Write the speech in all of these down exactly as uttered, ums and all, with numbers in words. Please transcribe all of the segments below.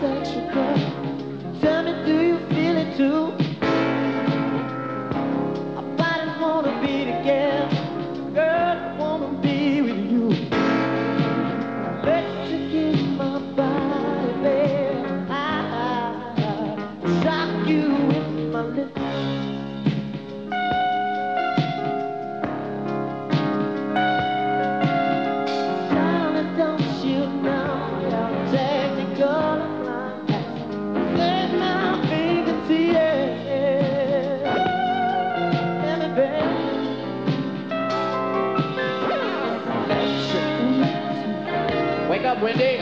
electrical. Tell me, do you feel it too? Our bodies wanna be together. Girl, I wanna be with you. Electric in my body, baby. I, I, I shock you with my lips. Wake up, Wendy.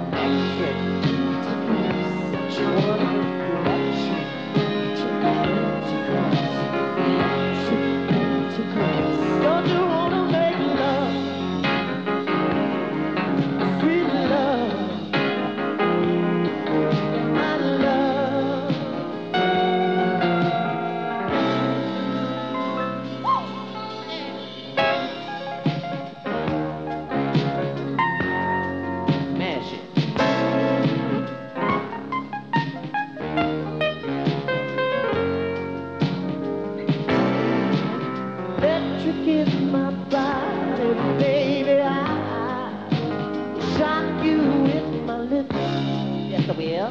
Don't you wanna make love, sweet love, my love? Mash it. Electric is my body, baby. I shock you with my lips. Yes, I will.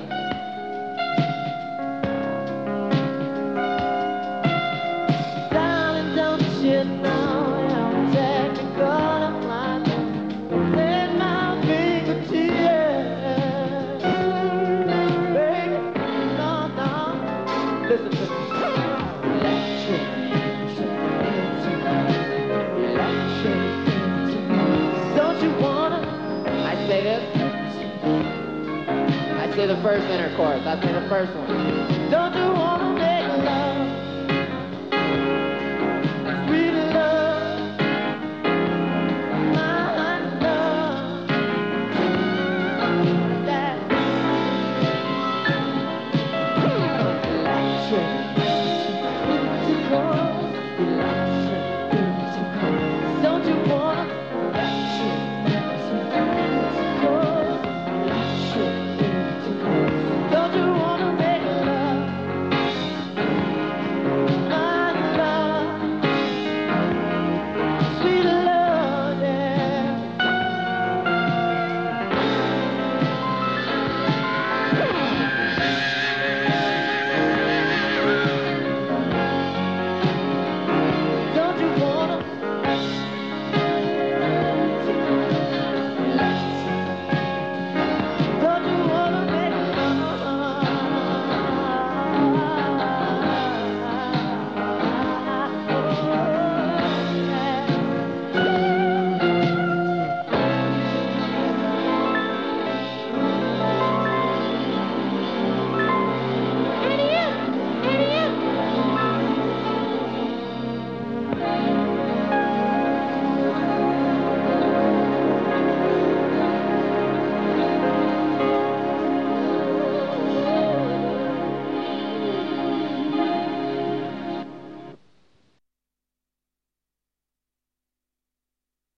Darling, don't you know how technical I'm like? Let my fingertips, baby. No, no. Listen to me. Electric. Don't you wanna? I say this. I say the first intercourse. I say the first one. Don't you wanna?